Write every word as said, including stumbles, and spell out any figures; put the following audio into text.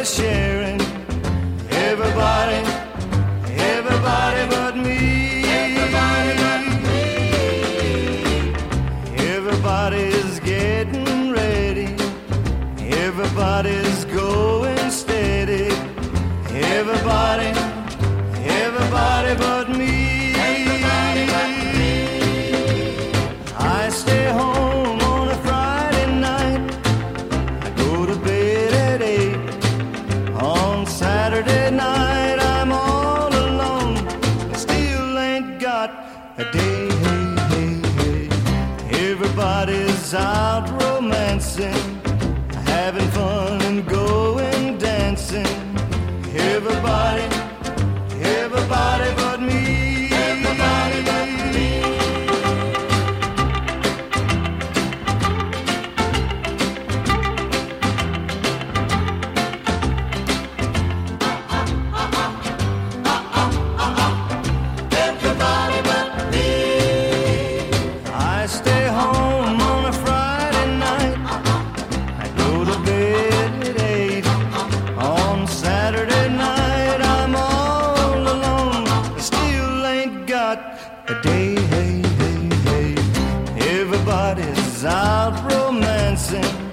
we're sharing. Everybody, everybody but me. Everybody but me. Everybody's getting ready. Everybody's going steady. Everybody, everybody but me. Everybody but me. I stay home on a Friday night. I go to bed at eight. On Saturday night I'm all alone. I still ain't got a day. Hey, hey, hey. Everybody's out romancing, having fun and going dancing. Everybody, everybody but me. Everybody but me. Everybody but me. I stay home on a Friday night. I go to bed at eight. On Saturday night I'm all alone. I still ain't got a day. Hey, hey, hey. Everybody's out romancing,